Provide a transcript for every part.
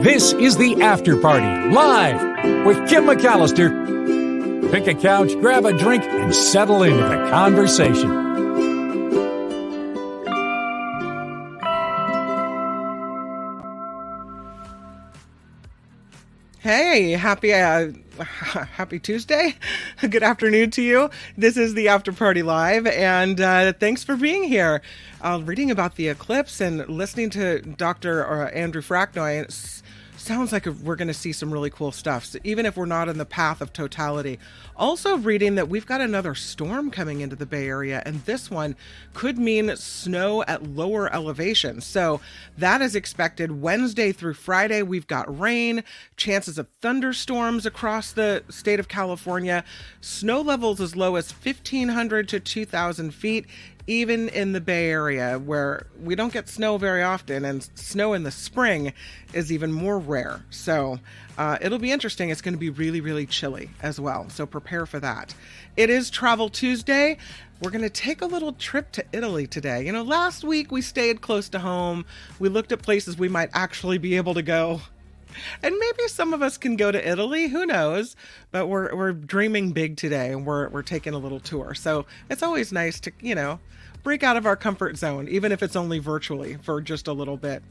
This is the After Party, live with Kim McAllister. Pick a couch, grab a drink, and settle into the conversation. Hey, happy Tuesday. Good afternoon to you. This is the After Party Live, and thanks for being here. Reading about the eclipse and listening to Dr. Andrew Fracknoy, it sounds like we're going to see some really cool stuff, so even if we're not in the path of totality. Also reading that we've got another storm coming into the Bay Area, and this one could mean snow at lower elevations. So that is expected Wednesday through Friday. We've got rain, chances of thunderstorms across the state of California, snow levels as low as 1,500 to 2,000 feet, even in the Bay Area, where we don't get snow very often, and snow in the spring is even more rare. So it'll be interesting. It's going to be really, really chilly as well. So prepare for that. It is Travel Tuesday. We're going to take a little trip to Italy today. You know, last week we stayed close to home. We looked at places we might actually be able to go. And maybe some of us can go to Italy, who knows? But we're dreaming big today, and we're taking a little tour. So it's always nice to, you know, break out of our comfort zone, even if it's only virtually for just a little bit.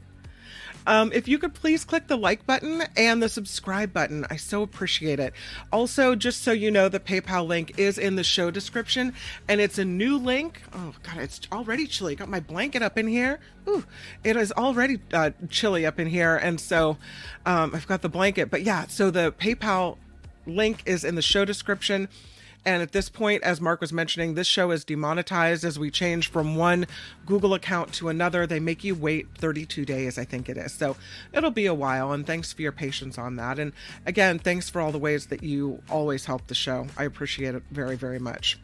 If you could please click the like button and the subscribe button, I so appreciate it. Also, just so you know, the PayPal link is in the show description, and it's a new link. Oh God, it's already chilly. Got my blanket up in here. Ooh, it is already chilly up in here, and so I've got the blanket. But yeah, so the PayPal link is in the show description. And at this point, as Mark was mentioning, this show is demonetized as we change from one Google account to another. They make you wait 32 days, I think it is. So it'll be a while, and thanks for your patience on that. And again, thanks for all the ways that you always help the show. I appreciate it very, very much.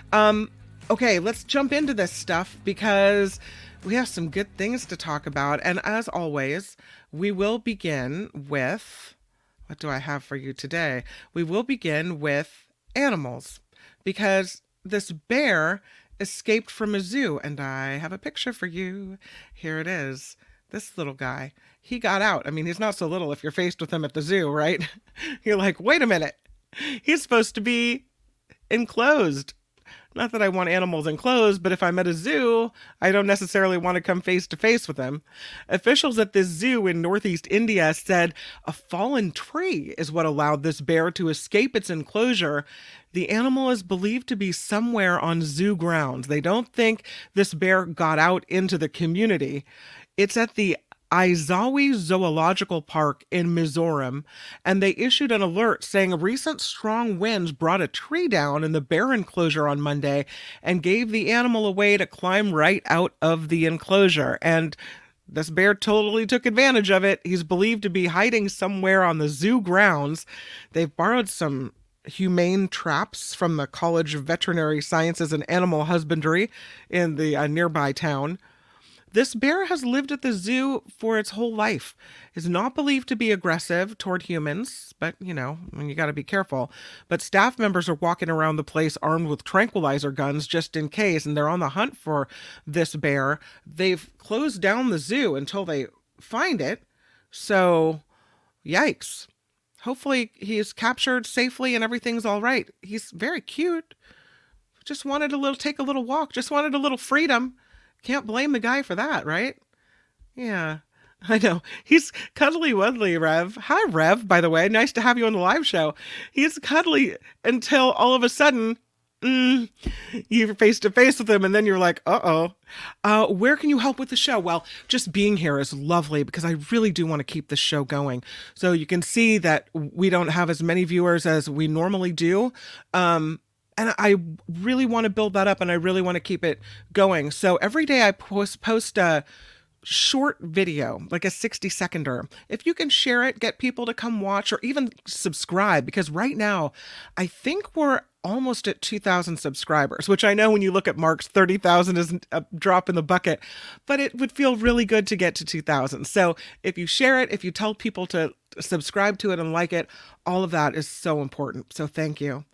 Okay, let's jump into this stuff because we have some good things to talk about. And as always, we will begin with, what do I have for you today? We will begin with animals, because this bear escaped from a zoo, and I have a picture for you. Here it is. This little guy, he got out. I mean, he's not so little if you're faced with him at the zoo, right? You're like, wait a minute. He's supposed to be enclosed. Not that I want animals enclosed, but if I'm at a zoo, I don't necessarily want to come face to face with them. Officials at this zoo in northeast India said a fallen tree is what allowed this bear to escape its enclosure. The animal is believed to be somewhere on zoo grounds. They don't think this bear got out into the community. It's at the Aizawi Zoological Park in Mizoram, and they issued an alert saying recent strong winds brought a tree down in the bear enclosure on Monday and gave the animal a way to climb right out of the enclosure. And this bear totally took advantage of it. He's believed to be hiding somewhere on the zoo grounds. They've borrowed some humane traps from the College of Veterinary Sciences and Animal Husbandry in the nearby town. This bear has lived at the zoo for its whole life. Is not believed to be aggressive toward humans, but, you know, you got to be careful. But staff members are walking around the place armed with tranquilizer guns just in case, and they're on the hunt for this bear. They've closed down the zoo until they find it. So, yikes. Hopefully he's captured safely and everything's all right. He's very cute. Just wanted take a little walk. Just wanted a little freedom. Can't blame the guy for that, right? Yeah, I know. He's cuddly wuddly, Rev. Hi, Rev, by the way. Nice to have you on the live show. He's cuddly until all of a sudden, you're face to face with him, and then you're like, uh-oh. Where can you help with the show? Well, just being here is lovely because I really do want to keep the show going. So you can see that we don't have as many viewers as we normally do. And I really want to build that up, and I really want to keep it going. So every day I post a short video, like a 60-seconder. If you can share it, get people to come watch or even subscribe, because right now I think we're almost at 2,000 subscribers, which I know when you look at Mark's 30,000 is a drop in the bucket, but it would feel really good to get to 2,000. So if you share it, if you tell people to subscribe to it and like it, all of that is so important. So thank you.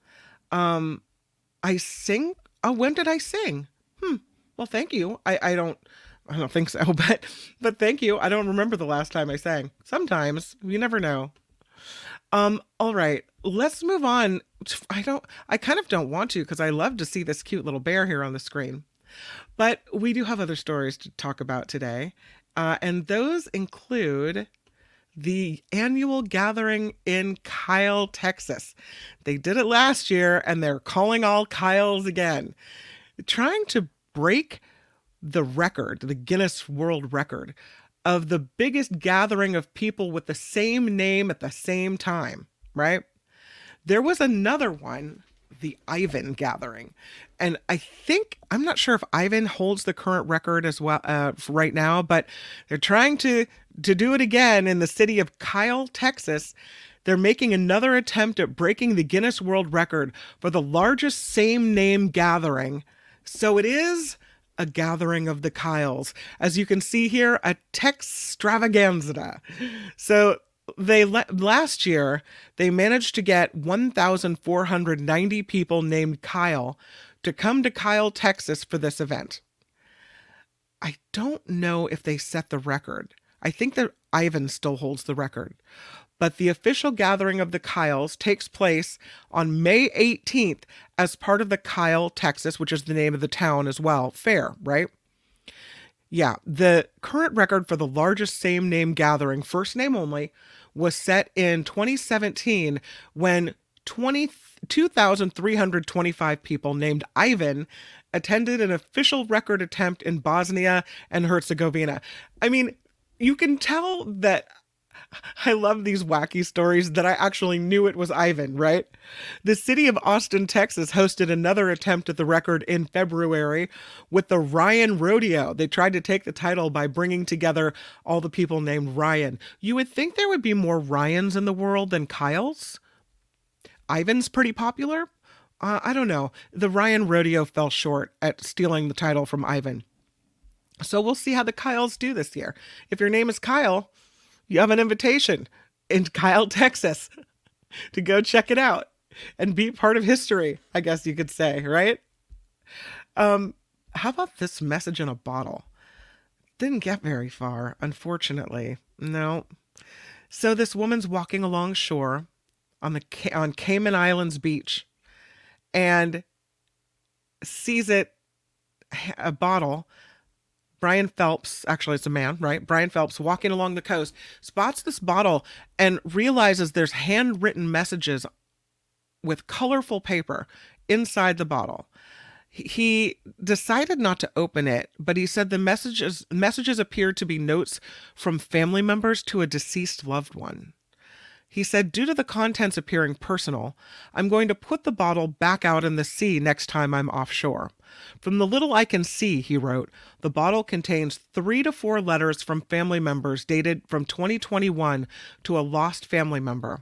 I sing. Oh, when did I sing? Well, thank you. I don't I don't think so, but thank you. I don't remember the last time I sang. Sometimes you never know. All right, let's move on. I kind of don't want to because I love to see this cute little bear here on the screen. But we do have other stories to talk about today. And those include the annual gathering in Kyle, Texas. They did it last year and they're calling all Kyles again, trying to break the record, the Guinness World Record, of the biggest gathering of people with the same name at the same time, right? There was another one, the Ivan Gathering. And I'm not sure if Ivan holds the current record as well right now, but they're trying to do it again in the city of Kyle, Texas. They're making another attempt at breaking the Guinness World Record for the largest same name gathering. So it is a gathering of the Kyles. As you can see here, a Textravaganza. So last year, they managed to get 1,490 people named Kyle to come to Kyle, Texas for this event. I don't know if they set the record. I think that Ivan still holds the record. But the official gathering of the Kyles takes place on May 18th as part of the Kyle, Texas, which is the name of the town as well, fair, right? Yeah, the current record for the largest same name gathering, first name only, was set in 2017 when 2,325 people named Ivan attended an official record attempt in Bosnia and Herzegovina. I mean, you can tell that I love these wacky stories that I actually knew it was Ivan, right? The city of Austin, Texas hosted another attempt at the record in February with the Ryan Rodeo. They tried to take the title by bringing together all the people named Ryan. You would think there would be more Ryans in the world than Kyles. Ivan's pretty popular. I don't know. The Ryan Rodeo fell short at stealing the title from Ivan. So we'll see how the Kyles do this year. If your name is Kyle, you have an invitation in Kyle, Texas to go check it out and be part of history, I guess you could say, right? How about this message in a bottle? Didn't get very far, unfortunately. No. So this woman's walking along shore on Cayman Islands beach and sees a bottle. Brian Phelps, actually it's a man, right? Brian Phelps walking along the coast, spots this bottle and realizes there's handwritten messages with colorful paper inside the bottle. He decided not to open it, but he said the messages appeared to be notes from family members to a deceased loved one. He said, due to the contents appearing personal, I'm going to put the bottle back out in the sea next time I'm offshore. From the little I can see, he wrote, the bottle contains 3 to 4 letters from family members dated from 2021 to a lost family member.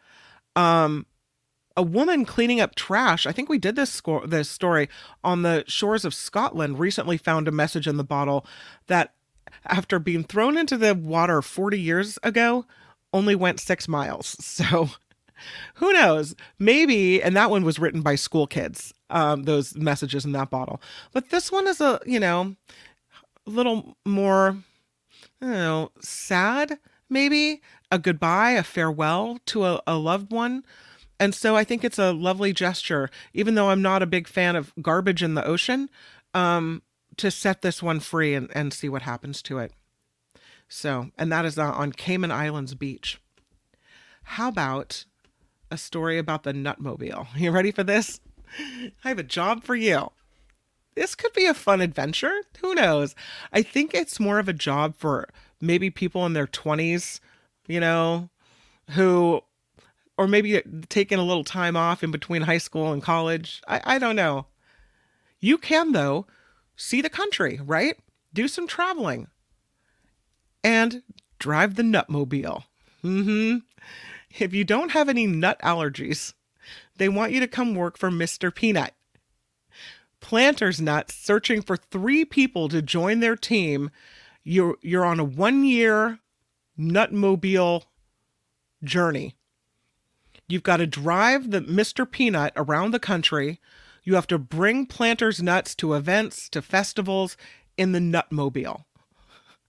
A woman cleaning up trash, I think we did this story on the shores of Scotland, recently found a message in the bottle that, after being thrown into the water 40 years ago, only went 6 miles. So who knows? Maybe, and that one was written by school kids, those messages in that bottle. But this one is a little more, sad, maybe. A goodbye, a farewell to a loved one. And so I think it's a lovely gesture, even though I'm not a big fan of garbage in the ocean, to set this one free and see what happens to it. So, and that is on Cayman Islands Beach. How about a story about the Nutmobile? You ready for this? I have a job for you. This could be a fun adventure. Who knows? I think it's more of a job for maybe people in their 20s, who, or maybe taking a little time off in between high school and college. I don't know. You can, though, see the country, right? Do some traveling. And drive the Nutmobile. If you don't have any nut allergies, they want you to come work for Mr. Peanut. Planters Nuts searching for 3 people to join their team. You're on a 1-year Nutmobile journey. You've got to drive the Mr. Peanut around the country. You have to bring Planters Nuts to events, to festivals in the Nutmobile.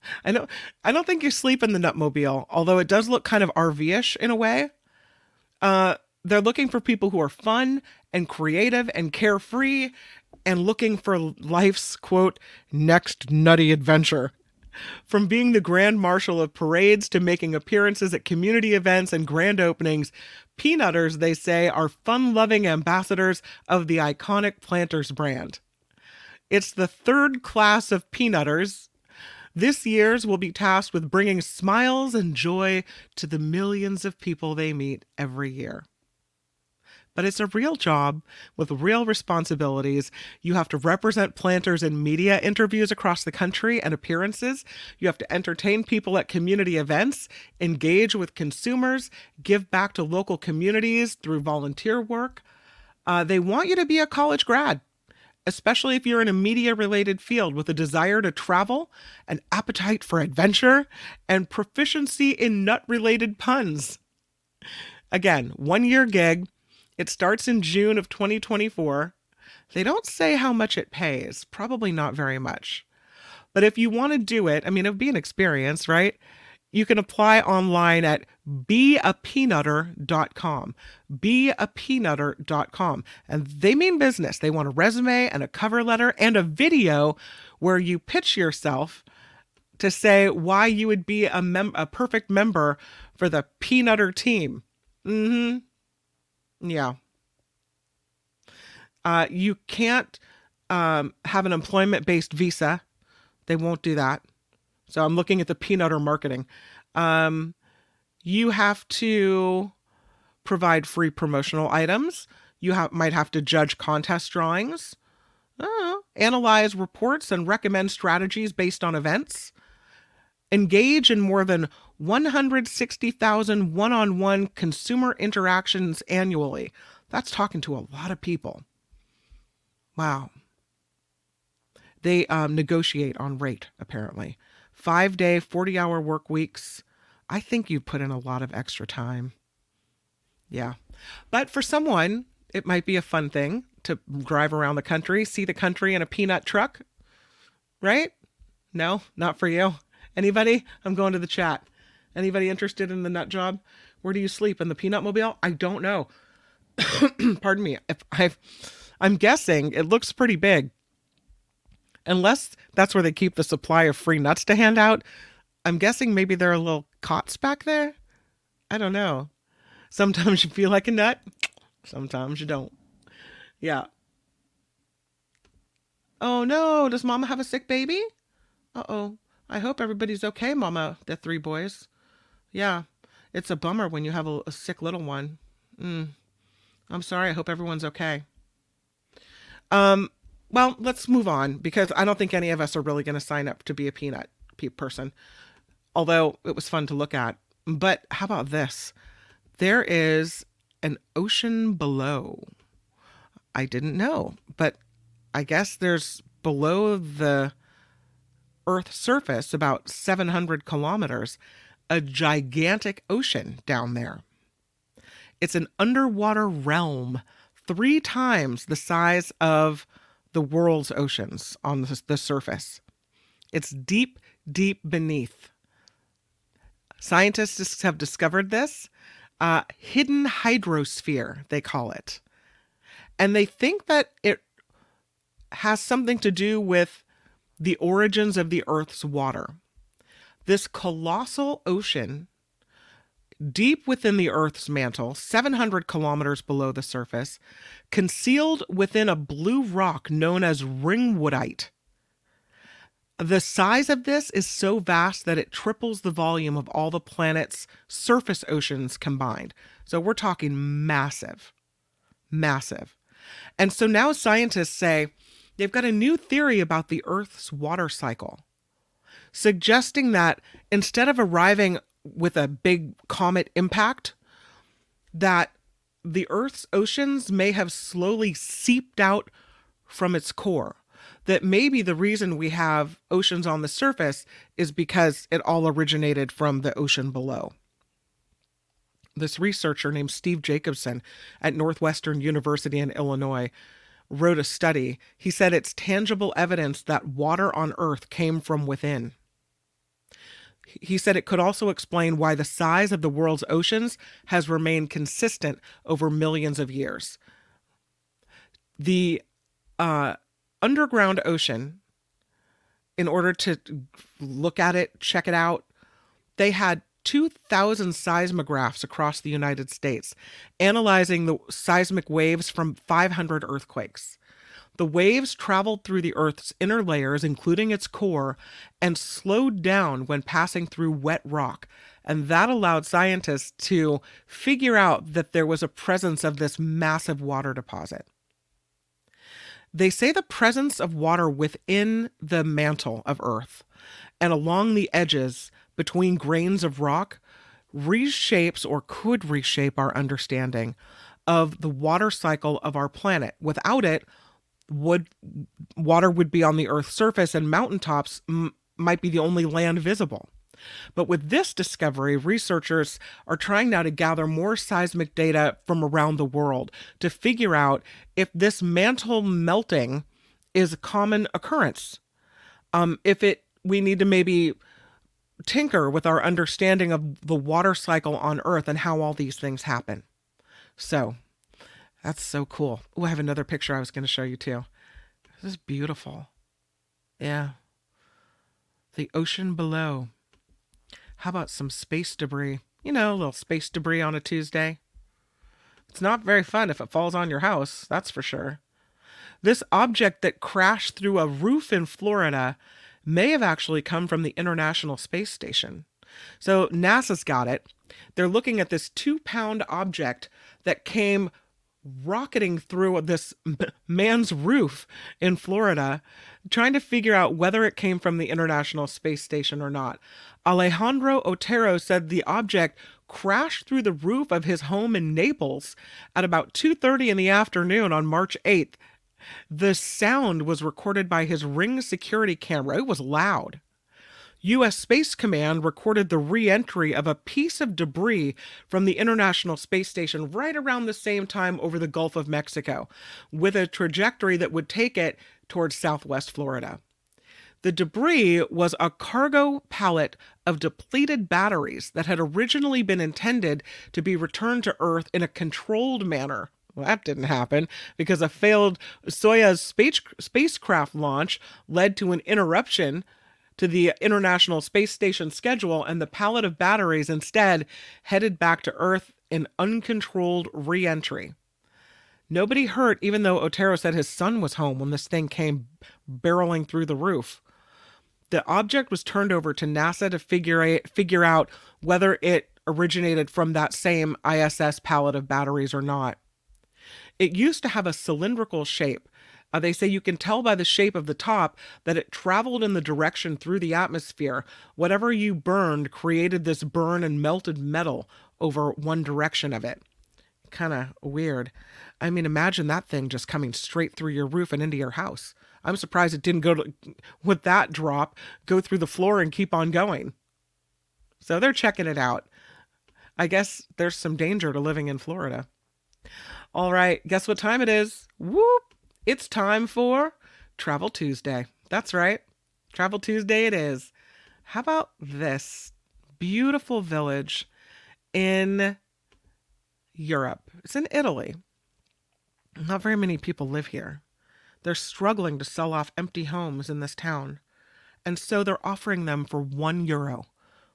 I know. I don't think you sleep in the Nutmobile, although it does look kind of RV-ish in a way. They're looking for people who are fun and creative and carefree and looking for life's, quote, next nutty adventure. From being the grand marshal of parades to making appearances at community events and grand openings, Peanutters, they say, are fun-loving ambassadors of the iconic Planters brand. It's the third class of Peanutters. This year's will be tasked with bringing smiles and joy to the millions of people they meet every year. But it's a real job with real responsibilities. You have to represent Planters in media interviews across the country and appearances. You have to entertain people at community events, engage with consumers, give back to local communities through volunteer work. They want you to be a college grad, especially if you're in a media-related field with a desire to travel, an appetite for adventure, and proficiency in nut-related puns. Again, 1-year gig. It starts in June of 2024. They don't say how much it pays. Probably not very much. But if you want to do it, I mean, it would be an experience, right? You can apply online at beapeanutter.com. Beapeanutter.com. And they mean business. They want a resume and a cover letter and a video where you pitch yourself to say why you would be a perfect member for the Peanutter team. Mm-hmm. Yeah. You can't have an employment-based visa. They won't do that. So I'm looking at the Peanutter marketing. You have to provide free promotional items. You might have to judge contest drawings, analyze reports and recommend strategies based on events, engage in more than 160,000 one-on-one consumer interactions annually. That's talking to a lot of people. Wow. They negotiate on rate, apparently. 5-day, 40-hour work weeks. I think you put in a lot of extra time. Yeah. But for someone, it might be a fun thing to drive around the country, see the country in a peanut truck. Right? No, not for you. Anybody? I'm going to the chat. Anybody interested in the nut job? Where do you sleep? In the Peanut Mobile? I don't know. Pardon me. I'm guessing it looks pretty big. Unless that's where they keep the supply of free nuts to hand out. I'm guessing maybe there are little cots back there. I don't know. Sometimes you feel like a nut. Sometimes you don't. Yeah. Oh no, does Mama have a sick baby? Uh-oh. I hope everybody's okay, Mama, the 3 boys. Yeah, it's a bummer when you have a sick little one. I'm sorry. I hope everyone's okay. Well, let's move on because I don't think any of us are really going to sign up to be a peanut person, although it was fun to look at. But how about this? There is an ocean below. I didn't know, but I guess there's below the Earth's surface about 700 kilometers, a gigantic ocean down there. It's an underwater realm 3 times the size of the world's oceans on the surface. It's deep, deep beneath. Scientists have discovered this. Hidden hydrosphere, they call it. And they think that it has something to do with the origins of the Earth's water. This colossal ocean, deep within the Earth's mantle, 700 kilometers below the surface, concealed within a blue rock known as ringwoodite. The size of this is so vast that it triples the volume of all the planet's surface oceans combined. So we're talking massive, massive. And so now scientists say they've got a new theory about the Earth's water cycle, suggesting that instead of arriving with a big comet impact, that the Earth's oceans may have slowly seeped out from its core. That maybe the reason we have oceans on the surface is because it all originated from the ocean below. This researcher named Steve Jacobson at Northwestern University in Illinois wrote a study. He said it's tangible evidence that water on Earth came from within. He said it could also explain why the size of the world's oceans has remained consistent over millions of years. The underground ocean, in order to look at it, check it out, they had 2,000 seismographs across the United States, analyzing the seismic waves from 500 earthquakes. The waves traveled through the Earth's inner layers, including its core, and slowed down when passing through wet rock. And that allowed scientists to figure out that there was a presence of this massive water deposit. They say the presence of water within the mantle of Earth and along the edges between grains of rock reshapes or could reshape our understanding of the water cycle of our planet. Without it, water would be on the Earth's surface and mountaintops might be the only land visible. But with this discovery, researchers are trying now to gather more seismic data from around the world to figure out if this mantle melting is a common occurrence. We need to maybe tinker with our understanding of the water cycle on Earth and how all these things happen. So that's so cool. Oh, I have another picture I was going to show you too. This is beautiful. Yeah. The ocean below. How about some space debris? A little space debris on a Tuesday. It's not very fun if it falls on your house, that's for sure. This object that crashed through a roof in Florida may have actually come from the International Space Station. So NASA's got it. They're looking at this 2-pound object that came rocketing through this man's roof in Florida, trying to figure out whether it came from the International Space Station or not. Alejandro Otero said the object crashed through the roof of his home in Naples at about 2:30 in the afternoon on March 8th. The sound was recorded by his Ring security camera. It was loud. U.S. Space Command recorded the re-entry of a piece of debris from the International Space Station right around the same time over the Gulf of Mexico, with a trajectory that would take it towards southwest Florida. The debris was a cargo pallet of depleted batteries that had originally been intended to be returned to Earth in a controlled manner. Well, that didn't happen because a failed Soyuz spacecraft launch led to an interruption to the International Space Station schedule, and the pallet of batteries instead headed back to Earth in uncontrolled re-entry. Nobody hurt, even though Otero said his son was home when this thing came barreling through the roof. The object was turned over to NASA to figure out whether it originated from that same ISS pallet of batteries or not. It used to have a cylindrical shape. They say you can tell by the shape of the top that it traveled in the direction through the atmosphere. Whatever you burned created this burn and melted metal over one direction of it. Kind of weird. I mean, imagine that thing just coming straight through your roof and into your house. I'm surprised it didn't with that drop, go through the floor and keep on going. So they're checking it out. I guess there's some danger to living in Florida. All right, guess what time it is? Whoop! It's time for Travel Tuesday. That's right. Travel Tuesday it is. How about this beautiful village in Europe? It's in Italy. Not very many people live here. They're struggling to sell off empty homes in this town. And so they're offering them for €1.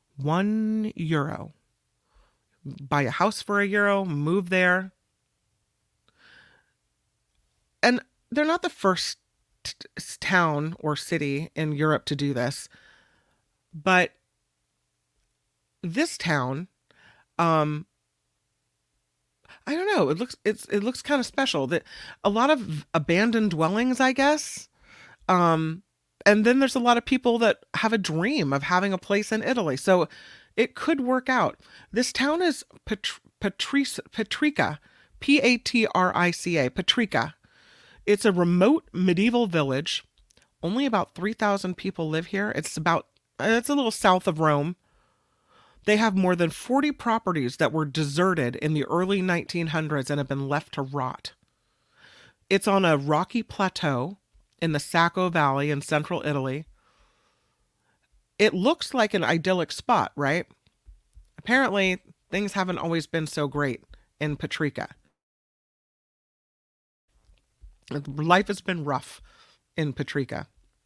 €1. Buy a house for €1, move there. And they're not the first town or city in Europe to do this, but this town, I don't know. It looks kind of special. That a lot of abandoned dwellings, I guess. And then there's a lot of people that have a dream of having a place in Italy, so it could work out. This town is Patrica, Patrica, Patrica. It's a remote medieval village. Only about 3,000 people live here. It's a little south of Rome. They have more than 40 properties that were deserted in the early 1900s and have been left to rot. It's on a rocky plateau in the Sacco Valley in central Italy. it looks like an idyllic spot, right? Apparently, things haven't always been so great in Paprika. Life has been rough in Paprika.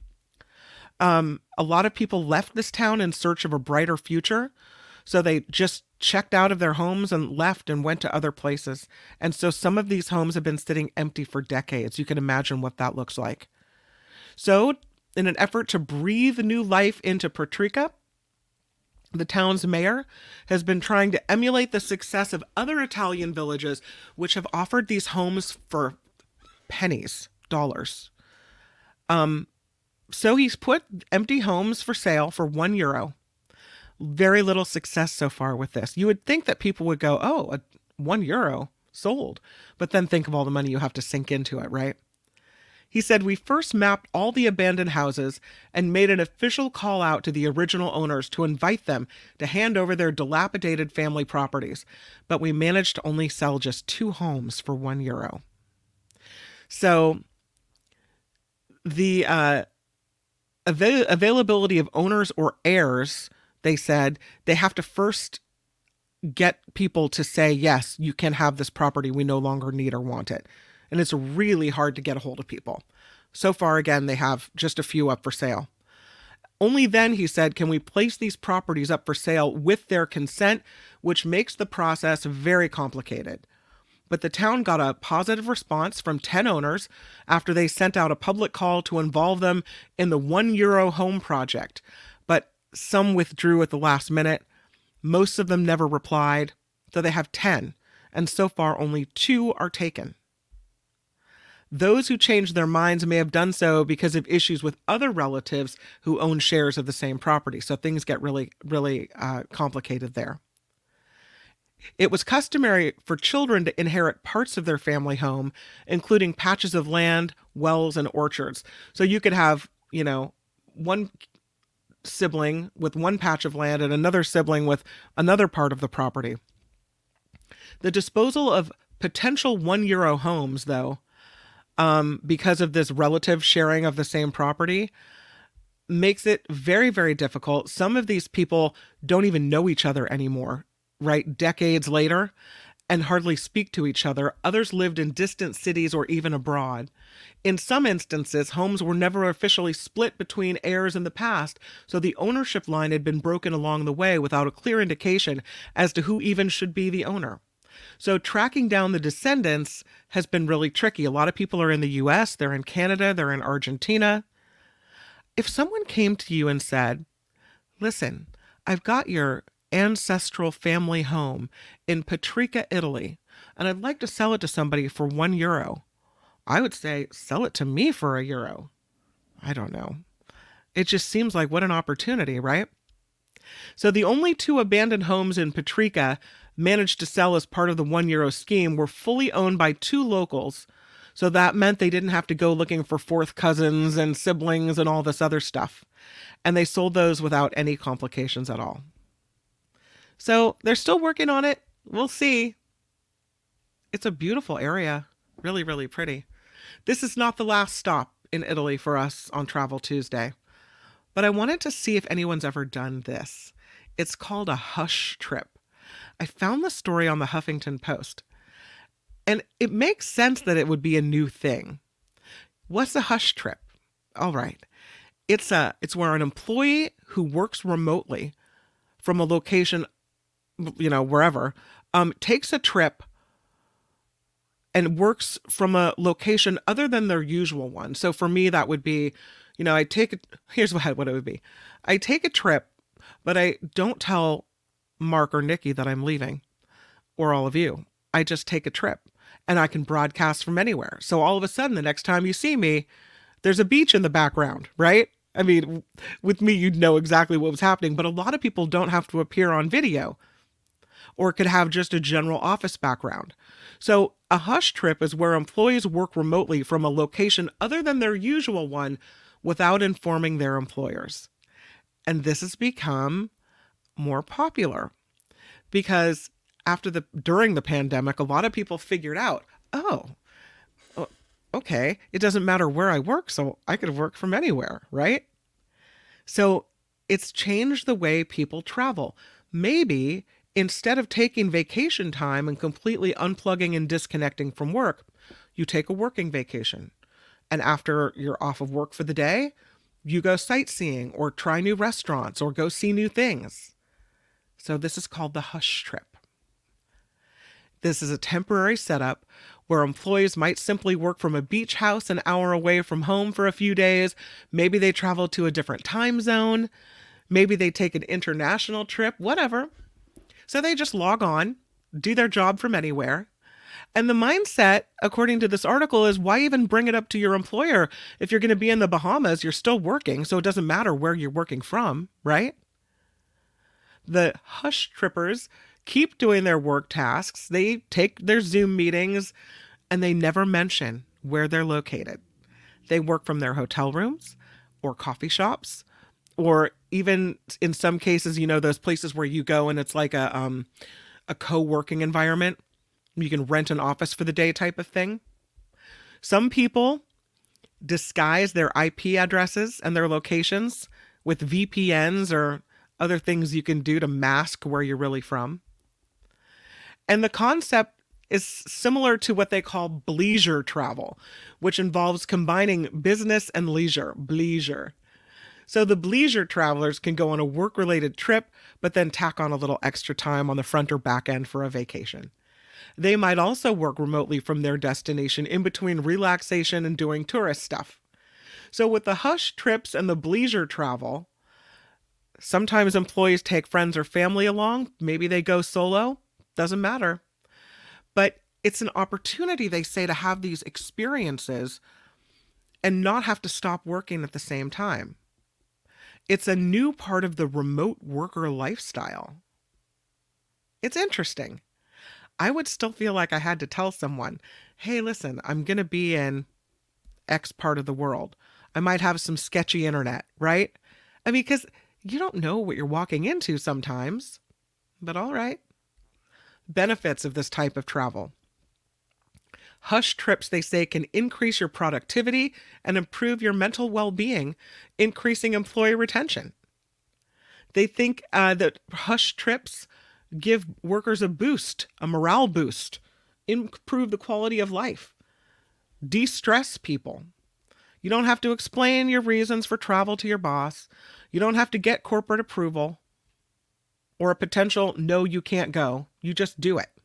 A lot of people left this town in search of a brighter future. So they just checked out of their homes and left and went to other places. And so some of these homes have been sitting empty for decades. You can imagine what that looks like. So, in an effort to breathe new life into Paprika, the town's mayor has been trying to emulate the success of other Italian villages, which have offered these homes for pennies, dollars. So he's put empty homes for sale for €1. Very little success so far with this. You would think that people would go, oh, €1 sold, but then think of all the money you have to sink into it, right? He said, we first mapped all the abandoned houses and made an official call out to the original owners to invite them to hand over their dilapidated family properties, but we managed to only sell just 2 homes for €1. So the availability of owners or heirs, they said, they have to first get people to say, yes, you can have this property. We no longer need or want it. And it's really hard to get a hold of people. So far, again, they have just a few up for sale. Only then, he said, can we place these properties up for sale with their consent, which makes the process very complicated. But the town got a positive response from 10 owners after they sent out a public call to involve them in the €1 home project. But some withdrew at the last minute. Most of them never replied. So they have 10. And so far, only 2 are taken. Those who changed their minds may have done so because of issues with other relatives who own shares of the same property. So things get really, really complicated there. It was customary for children to inherit parts of their family home, including patches of land, wells, and orchards. So you could have, one sibling with one patch of land and another sibling with another part of the property. The disposal of potential €1 homes, though, because of this relative sharing of the same property, makes it very, very difficult. Some of these people don't even know each other anymore, right? Decades later, and hardly speak to each other. Others lived in distant cities or even abroad. In some instances, homes were never officially split between heirs in the past, so the ownership line had been broken along the way without a clear indication as to who even should be the owner. So tracking down the descendants has been really tricky. A lot of people are in the US, they're in Canada, they're in Argentina. If someone came to you and said, listen, I've got your ancestral family home in Paprika, Italy, and I'd like to sell it to somebody for €1, I would say, sell it to me for €1. I don't know. It just seems like what an opportunity, right? So the only 2 abandoned homes in Paprika managed to sell as part of the €1 scheme were fully owned by 2 locals. So that meant they didn't have to go looking for 4th cousins and siblings and all this other stuff. And they sold those without any complications at all. So they're still working on it. We'll see. It's a beautiful area. Really, really pretty. This is not the last stop in Italy for us on Travel Tuesday. But I wanted to see if anyone's ever done this. It's called a hush trip. I found the story on the Huffington Post. And it makes sense that it would be a new thing. What's a hush trip? All right. It's where an employee who works remotely from a location, wherever, takes a trip and works from a location other than their usual one. So for me, that would be, here's what it would be. I take a trip, but I don't tell Mark or Nikki that I'm leaving, or all of you. I just take a trip and I can broadcast from anywhere. So all of a sudden, the next time you see me, there's a beach in the background, right? I mean, with me, you'd know exactly what was happening, but a lot of people don't have to appear on video or could have just a general office background. So a hush trip is where employees work remotely from a location other than their usual one without informing their employers. And this has become more popular because during the pandemic, a lot of people figured out, okay, it doesn't matter where I work, so I could work from anywhere, right? So It's changed the way people travel. Maybe instead of taking vacation time and completely unplugging and disconnecting from work, you take a working vacation. And after you're off of work for the day, you go sightseeing or try new restaurants or go see new things. So this is called the hush trip. This is a temporary setup where employees might simply work from a beach house an hour away from home for a few days. Maybe they travel to a different time zone. Maybe they take an international trip, whatever. So they just log on, do their job from anywhere. And the mindset, according to this article, is why even bring it up to your employer? If you're going to be in the Bahamas, you're still working, so it doesn't matter where you're working from, right? The hush trippers keep doing their work tasks. They take their Zoom meetings, and they never mention where they're located. They work from their hotel rooms or coffee shops, or even in some cases, those places where you go and it's like a co-working environment. You can rent an office for the day type of thing. Some people disguise their IP addresses and their locations with VPNs or other things you can do to mask where you're really from. And the concept is similar to what they call bleisure travel, which involves combining business and leisure. Bleisure. So the bleisure travelers can go on a work-related trip, but then tack on a little extra time on the front or back end for a vacation. They might also work remotely from their destination in between relaxation and doing tourist stuff. So with the hush trips and the bleisure travel, sometimes employees take friends or family along. Maybe they go solo. Doesn't matter. But it's an opportunity, they say, to have these experiences and not have to stop working at the same time. It's a new part of the remote worker lifestyle. It's interesting. I would still feel like I had to tell someone, hey, listen, I'm going to be in X part of the world. I might have some sketchy internet, right? I mean, because you don't know what you're walking into sometimes. But all right. Benefits of this type of travel. Hush trips, they say, can increase your productivity and improve your mental well-being, increasing employee retention. They think that hush trips give workers a boost, a morale boost, improve the quality of life, de-stress people. You don't have to explain your reasons for travel to your boss. You don't have to get corporate approval or a potential no, you can't go. You just do it.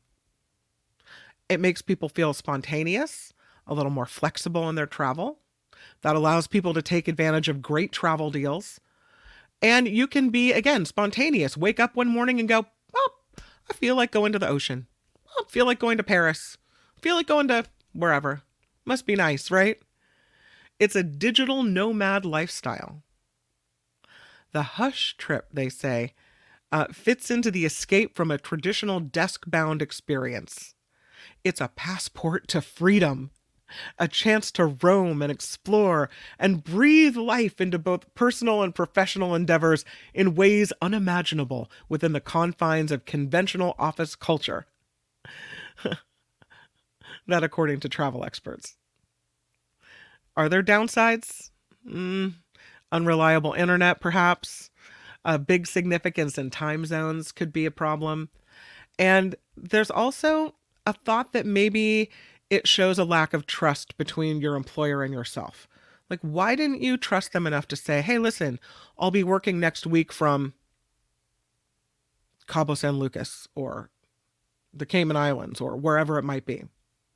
It makes people feel spontaneous, a little more flexible in their travel. That allows people to take advantage of great travel deals. And you can be, again, spontaneous. Wake up one morning and go, oh, I feel like going to the ocean. I feel like going to Paris. I feel like going to wherever. Must be nice, right? It's a digital nomad lifestyle. The hush trip, they say, fits into the escape from a traditional desk-bound experience. It's a passport to freedom, a chance to roam and explore and breathe life into both personal and professional endeavors in ways unimaginable within the confines of conventional office culture. That according to travel experts. Are there downsides? Unreliable internet, perhaps. A big significance in time zones could be a problem. And there's also a thought that maybe it shows a lack of trust between your employer and yourself. Like, why didn't you trust them enough to say, hey, listen, I'll be working next week from Cabo San Lucas or the Cayman Islands or wherever it might be.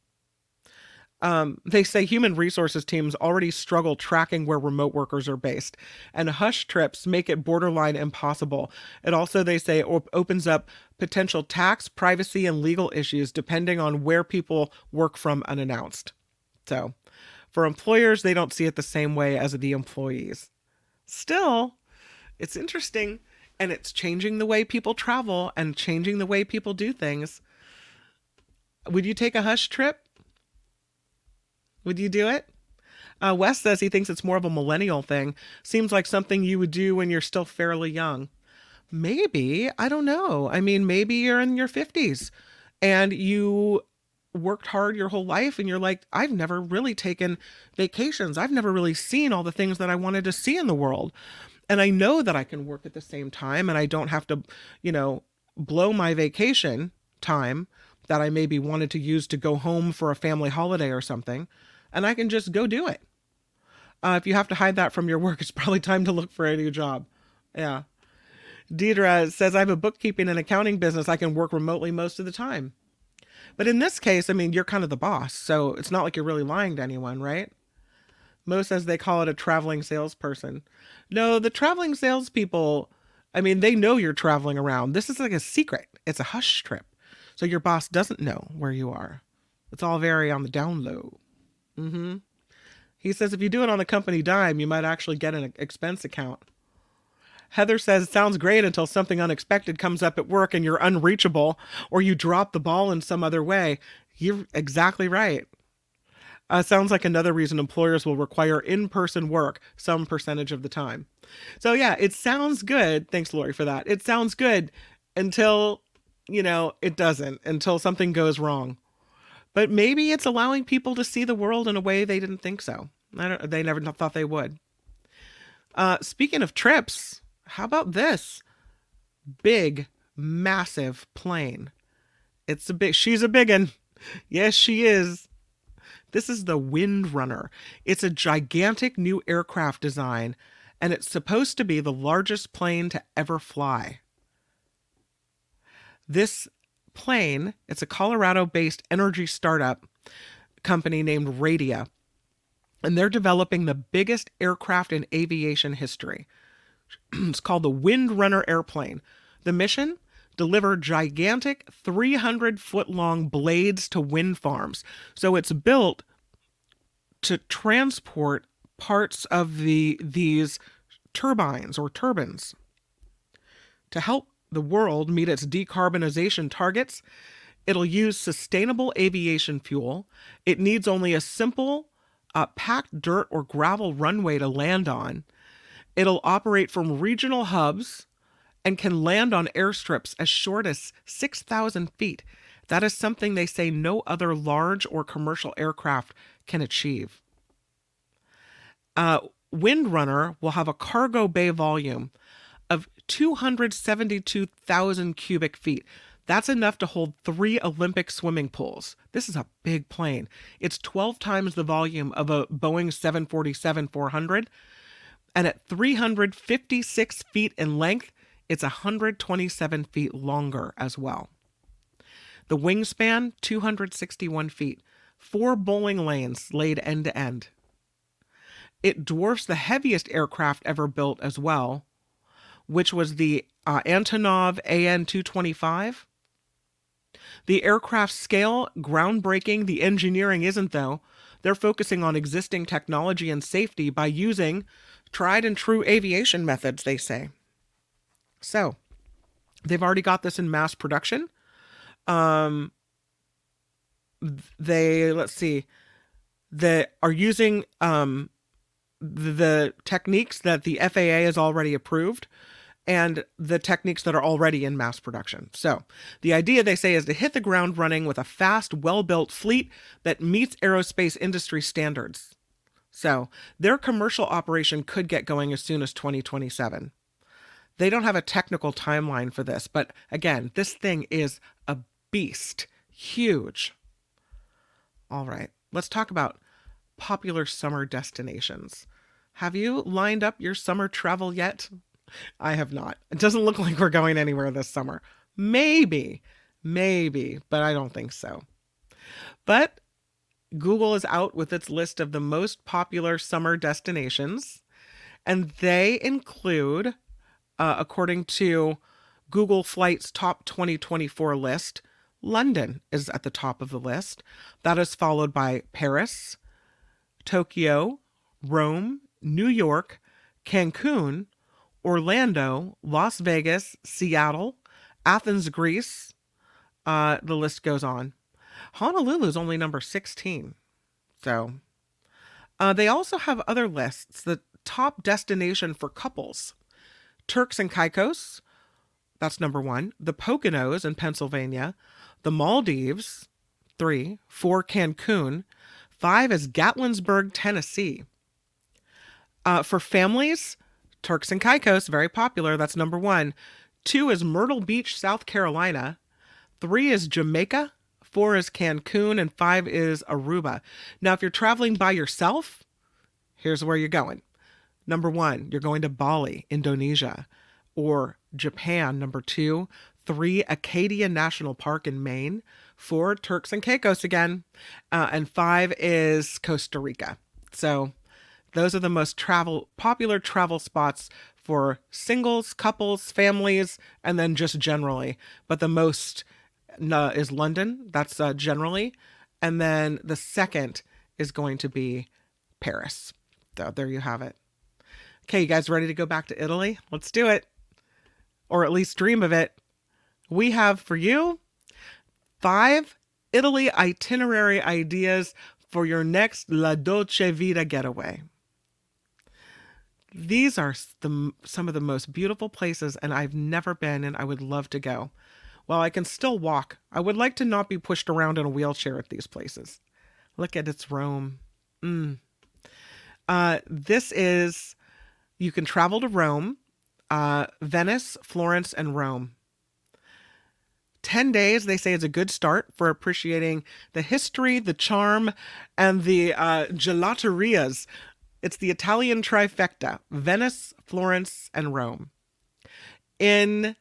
They say human resources teams already struggle tracking where remote workers are based, and hush trips make it borderline impossible. It also, they say, opens up potential tax, privacy, and legal issues depending on where people work from unannounced. So for employers, they don't see it the same way as the employees. Still, it's interesting, and it's changing the way people travel and changing the way people do things. Would you take a hush trip? Would you do it? Wes says he thinks it's more of a millennial thing. Seems like something you would do when you're still fairly young. Maybe. I don't know. I mean, maybe you're in your 50s and you worked hard your whole life and you're like, I've never really taken vacations. I've never really seen all the things that I wanted to see in the world. And I know that I can work at the same time and I don't have to, blow my vacation time that I maybe wanted to use to go home for a family holiday or something. And I can just go do it. If you have to hide that from your work, it's probably time to look for a new job. Yeah. Deidre says, I have a bookkeeping and accounting business. I can work remotely most of the time. But in this case, I mean, you're kind of the boss. So it's not like you're really lying to anyone, right? Mo says they call it a traveling salesperson. No, the traveling salespeople, I mean, they know you're traveling around. This is like a secret. It's a hush trip. So your boss doesn't know where you are. It's all very on the down low. He says if you do it on a company dime, you might actually get an expense account. Heather says, it sounds great until something unexpected comes up at work and you're unreachable or you drop the ball in some other way. You're exactly right. Sounds like another reason employers will require in-person work some percentage of the time. So yeah, it sounds good. Thanks, Lori, for that. It sounds good until, it doesn't, until something goes wrong. But maybe it's allowing people to see the world in a way they didn't think so. They never thought they would. Speaking of trips, how about this? Big, massive plane. She's a big one. Yes, she is. This is the Windrunner. It's a gigantic new aircraft design, and it's supposed to be the largest plane to ever fly. This plane, it's a Colorado-based energy startup company named Radia, and they're developing the biggest aircraft in aviation history. It's called the Windrunner airplane. The mission? Deliver gigantic 300-foot-long blades to wind farms. So it's built to transport parts of these turbines or turbines to help the world meet its decarbonization targets. It'll use sustainable aviation fuel. It needs only a simple packed dirt or gravel runway to land on. It'll operate from regional hubs and can land on airstrips as short as 6,000 feet. That is something they say no other large or commercial aircraft can achieve. Windrunner will have a cargo bay volume of 272,000 cubic feet. That's enough to hold 3 Olympic swimming pools. This is a big plane. It's 12 times the volume of a Boeing 747-400. And at 356 feet in length, it's 127 feet longer as well. The wingspan, 261 feet. 4 bowling lanes laid end to end. It dwarfs the heaviest aircraft ever built as well, which was the Antonov AN-225. The aircraft scale, groundbreaking. The engineering isn't, though. They're focusing on existing technology and safety by using tried and true aviation methods, they say. So, they've already got this in mass production. They are using the techniques that the FAA has already approved and the techniques that are already in mass production. So the idea, they say, is to hit the ground running with a fast, well-built fleet that meets aerospace industry standards. So their commercial operation could get going as soon as 2027. They don't have a technical timeline for this, but again, this thing is a beast. Huge. All right, let's talk about popular summer destinations. Have you lined up your summer travel yet? I have not. It doesn't look like we're going anywhere this summer. Maybe, but I don't think so. But Google is out with its list of the most popular summer destinations, and they include, according to Google Flight's top 2024 list, London is at the top of the list. That is followed by Paris, Tokyo, Rome, New York, Cancun, Orlando, Las Vegas, Seattle, Athens, Greece. The list goes on. Honolulu is only number 16. So they also have other lists. The top destination for couples: Turks and Caicos, that's number 1. The Poconos in Pennsylvania. The Maldives, 3. 4, Cancun. 5 is Gatlinburg, Tennessee. For families, Turks and Caicos, very popular. That's number 1. 2 is Myrtle Beach, South Carolina. 3 is Jamaica. 4 is Cancun. And 5 is Aruba. Now, if you're traveling by yourself, here's where you're going. Number 1, you're going to Bali, Indonesia, or Japan. Number 2, 3, Acadia National Park in Maine. 4, Turks and Caicos again. And 5 is Costa Rica. So those are the most popular travel spots for singles, couples, families, and then just generally. But the most is London. That's generally. And then the second is going to be Paris. So there you have it. Okay, you guys ready to go back to Italy? Let's do it. Or at least dream of it. We have for you 5 Italy itinerary ideas for your next La Dolce Vita getaway. These are some of the most beautiful places, and I've never been, and I would love to go. While I can still walk, I would like to not be pushed around in a wheelchair at these places. Look at its Rome. You can travel to Rome, Venice, Florence, and Rome. 10 days, they say, is a good start for appreciating the history, the charm, and the gelaterias. It's the Italian trifecta: Venice, Florence, and Rome. In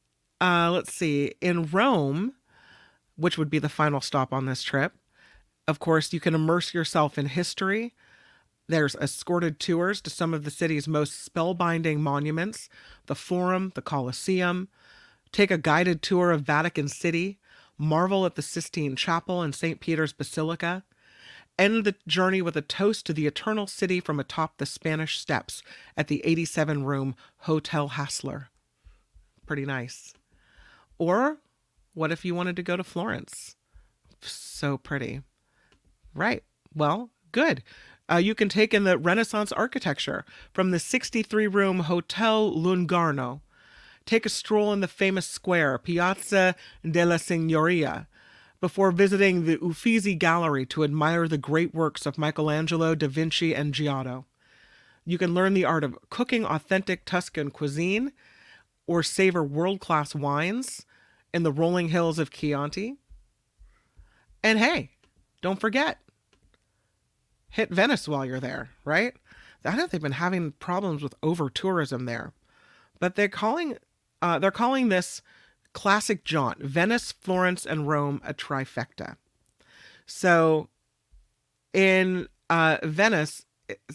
Rome, which would be the final stop on this trip, of course, you can immerse yourself in history. There's escorted tours to some of the city's most spellbinding monuments: the Forum, the Colosseum. Take a guided tour of Vatican City, marvel at the Sistine Chapel and St. Peter's Basilica. End the journey with a toast to the Eternal City from atop the Spanish Steps at the 87-room Hotel Hassler. Pretty nice. Or what if you wanted to go to Florence? So pretty. Right. Well, good. You can take in the Renaissance architecture from the 63-room Hotel Lungarno. Take a stroll in the famous square, Piazza della Signoria, before visiting the Uffizi Gallery to admire the great works of Michelangelo, Da Vinci, and Giotto. You can learn the art of cooking authentic Tuscan cuisine or savor world-class wines in the rolling hills of Chianti. And hey, don't forget, hit Venice while you're there, right? I know they've been having problems with over-tourism there, but they're calling this classic jaunt, Venice, Florence, and Rome, a trifecta. So in Venice,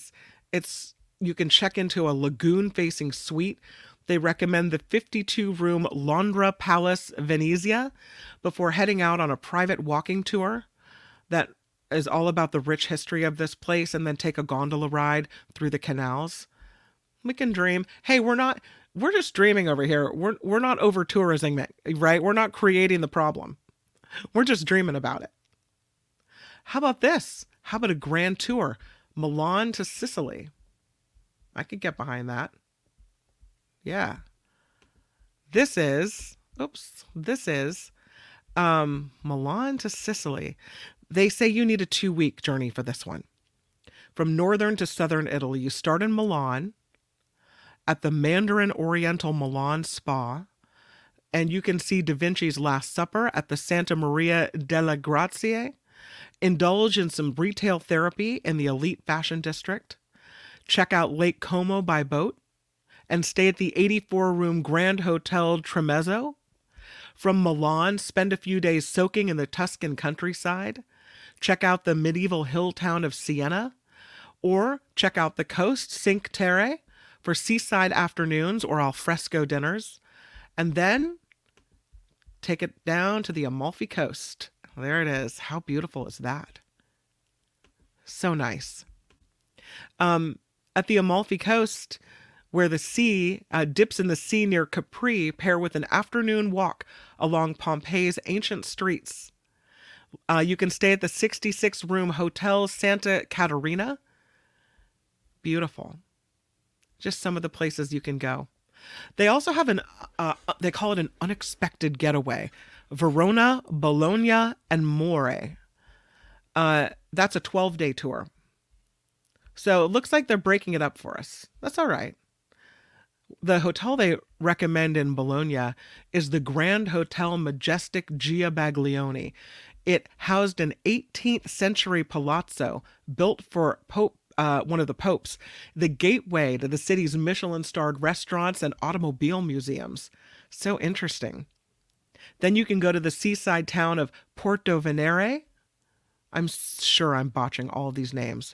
you can check into a lagoon-facing suite. They recommend the 52-room Londra Palace Venezia before heading out on a private walking tour that is all about the rich history of this place, and then take a gondola ride through the canals. We can dream. Hey, we're just dreaming over here. We're not over tourisming, right? We're not creating the problem. We're just dreaming about it. How about this? How about a grand tour? Milan to Sicily. I could get behind that. Yeah. This is Milan to Sicily. They say you need a 2-week journey for this one. From northern to southern Italy, you start in Milan at the Mandarin Oriental Milan Spa, and you can see Da Vinci's Last Supper at the Santa Maria delle Grazie, indulge in some retail therapy in the elite fashion district, check out Lake Como by boat, and stay at the 84-room Grand Hotel Tremezzo. From Milan, spend a few days soaking in the Tuscan countryside, check out the medieval hill town of Siena, or check out the coast, Cinque Terre, for seaside afternoons or al fresco dinners, and then take it down to the Amalfi Coast. There it is. How beautiful is that? So nice. At the Amalfi Coast, where the sea dips in the sea near Capri, pair with an afternoon walk along Pompeii's ancient streets. You can stay at the 66-room Hotel Santa Caterina. Beautiful. Just some of the places you can go. They also have they call it an unexpected getaway. Verona, Bologna, and More. That's a 12-day tour. So it looks like they're breaking it up for us. That's all right. The hotel they recommend in Bologna is the Grand Hotel Majestic Gia Baglioni. It housed an 18th century palazzo built for one of the popes, the gateway to the city's Michelin-starred restaurants and automobile museums. So interesting. Then you can go to the seaside town of Porto Venere. I'm sure I'm botching all of these names.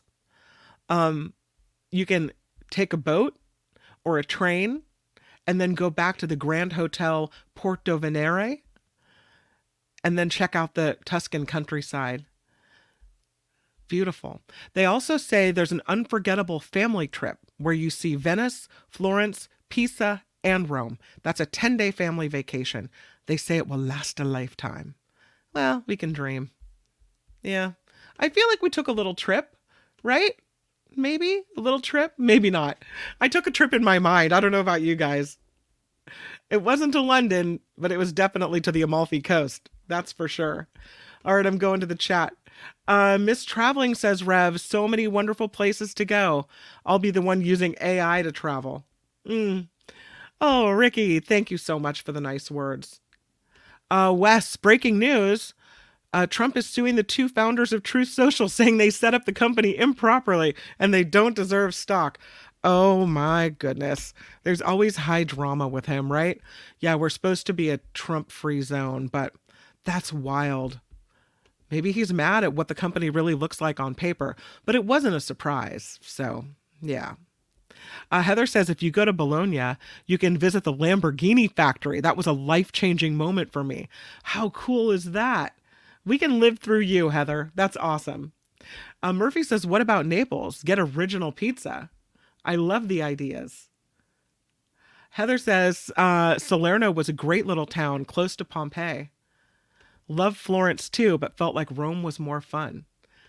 You can take a boat or a train and then go back to the Grand Hotel Porto Venere and then check out the Tuscan countryside. Beautiful. They also say there's an unforgettable family trip where you see Venice, Florence, Pisa, and Rome. That's a 10-day family vacation. They say it will last a lifetime. Well, we can dream. Yeah. I feel like we took a little trip, right? Maybe a little trip, maybe not. I took a trip in my mind. I don't know about you guys. It wasn't to London, but it was definitely to the Amalfi Coast. That's for sure. All right, I'm going to the chat. Miss Traveling says, Rev, so many wonderful places to go. I'll be the one using AI to travel. Oh, Ricky, thank you so much for the nice words. Wes, breaking news. Trump is suing the two founders of Truth Social, saying they set up the company improperly and they don't deserve stock. Oh my goodness. There's always high drama with him, right? Yeah, we're supposed to be a Trump-free zone, but that's wild. Maybe he's mad at what the company really looks like on paper, but it wasn't a surprise. So, yeah. Heather says, if you go to Bologna, you can visit the Lamborghini factory. That was a life-changing moment for me. How cool is that? We can live through you, Heather. That's awesome. Murphy says, what about Naples? Get original pizza. I love the ideas. Heather says, Salerno was a great little town close to Pompeii. Loved Florence too, but felt like Rome was more fun.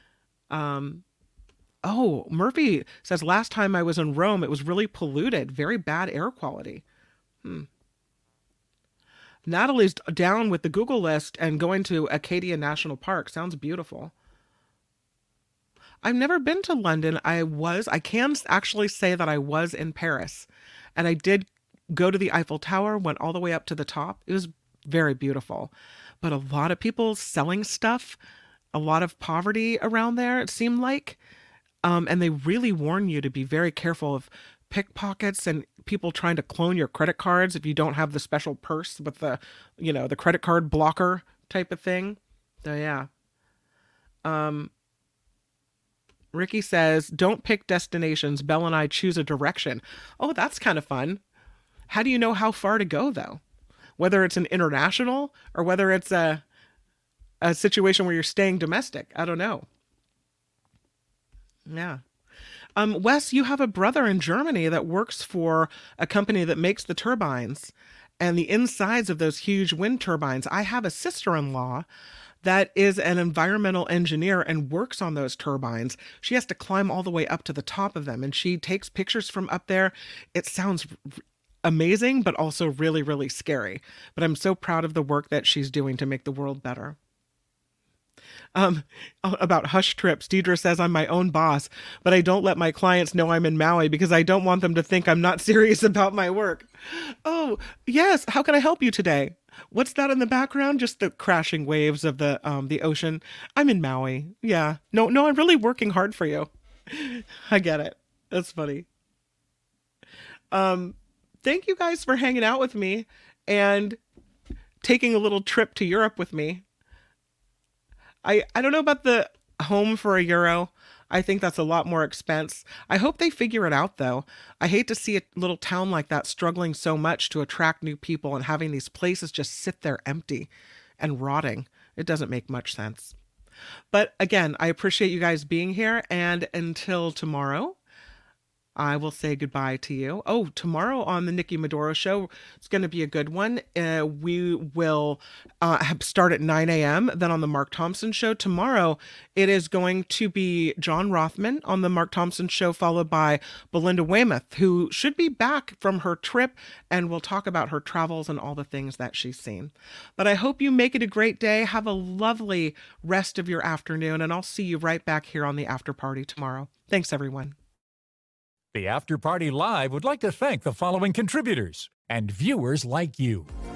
Murphy says, last time I was in Rome, it was really polluted. Very bad air quality. Natalie's down with the Google list and going to Acadia National Park. Sounds beautiful. I've never been to London. I can actually say that I was in Paris. And I did go to the Eiffel Tower, went all the way up to the top. It was very beautiful. But a lot of people selling stuff, a lot of poverty around there, it seemed like. And they really warn you to be very careful of pickpockets and people trying to clone your credit cards if you don't have the special purse with the, the credit card blocker type of thing. So yeah. Ricky says, don't pick destinations. Belle and I choose a direction. Oh, that's kind of fun. How do you know how far to go though? Whether it's an international or whether it's a situation where you're staying domestic. I don't know. Yeah. Wes, you have a brother in Germany that works for a company that makes the turbines and the insides of those huge wind turbines. I have a sister-in-law that is an environmental engineer and works on those turbines. She has to climb all the way up to the top of them, and she takes pictures from up there. It sounds amazing, but also really, really scary. But I'm so proud of the work that she's doing to make the world better. About hush trips, Deidre says, I'm my own boss, but I don't let my clients know I'm in Maui because I don't want them to think I'm not serious about my work. Oh, yes. How can I help you today? What's that in the background? Just the crashing waves of the ocean. I'm in Maui. Yeah. No, I'm really working hard for you. I get it. That's funny. Thank you guys for hanging out with me and taking a little trip to Europe with me. I don't know about the home for €1. I think that's a lot more expense. I hope they figure it out, though. I hate to see a little town like that struggling so much to attract new people and having these places just sit there empty and rotting. It doesn't make much sense. But again, I appreciate you guys being here. And until tomorrow, I will say goodbye to you. Oh, tomorrow on the Nikki Maduro Show, it's going to be a good one. We will start at 9 a.m. Then on the Mark Thompson Show tomorrow, it is going to be John Rothman on the Mark Thompson Show, followed by Belinda Weymouth, who should be back from her trip, and we'll talk about her travels and all the things that she's seen. But I hope you make it a great day. Have a lovely rest of your afternoon, and I'll see you right back here on the after party tomorrow. Thanks, everyone. The After Party Live would like to thank the following contributors and viewers like you.